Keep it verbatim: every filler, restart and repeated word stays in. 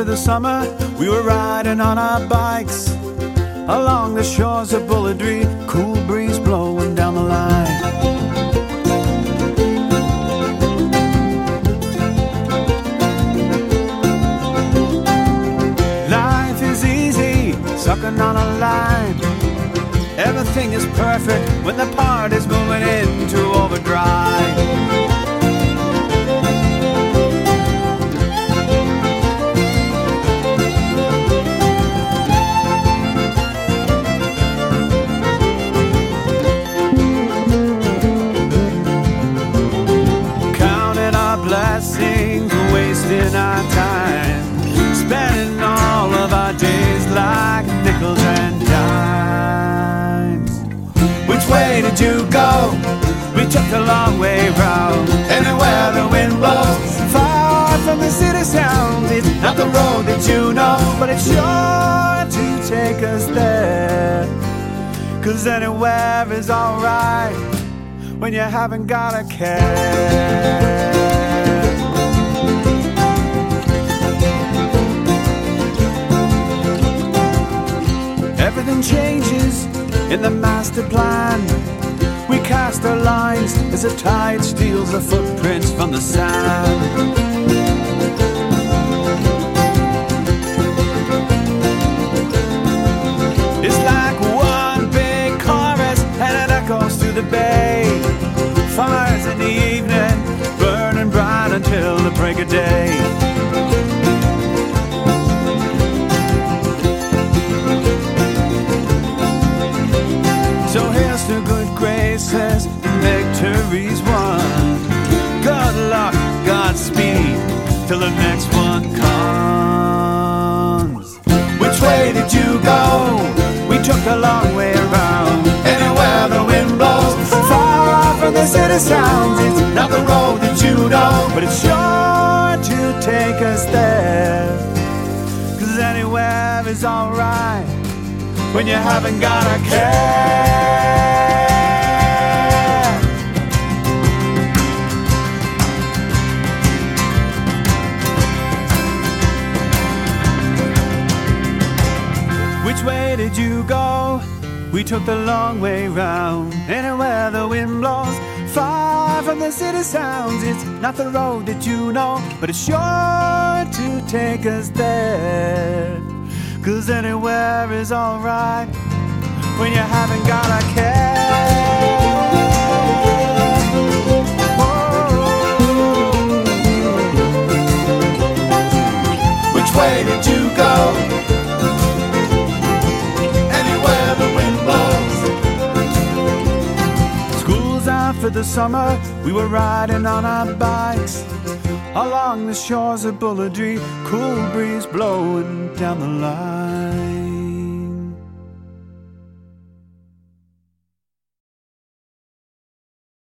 after the summer, we were riding on our bikes along the shores of Bulladree, cool breeze blowing down the line. Life is easy, sucking on a line. Everything is perfect when the party's moving into overdrive. Blessings, wasting our time, spending all of our days like nickels and dimes. Which way did you go? We took the long way round. Anywhere the wind blows, far from the city sounds. It's not the road that you know, but it's sure to take us there. 'Cause anywhere is alright when you haven't got a care. Everything changes in the master plan. We cast our lines as the tide steals the footprints from the sand. It's like one big chorus and it echoes through the bay. Fires in the evening, burning bright until the break of day. So here's to good graces and victories won. Good luck, Godspeed, till the next one comes. Which way did you go? We took the long way around. Anywhere the wind blows, far from the city sounds. It's not the road that you know, but it's sure to take us there. 'Cause anywhere is alright when you haven't got a care. Which way did you go? We took the long way round. Anywhere the wind blows, far from the city sounds. It's not the road that you know, but it's sure to take us there. 'Cause anywhere is alright when you haven't got a care. Oh. Which way did you go? Anywhere the wind blows. School's out for the summer, we were riding on our bikes along the shores of Bulladree, cool breeze blowing down the line.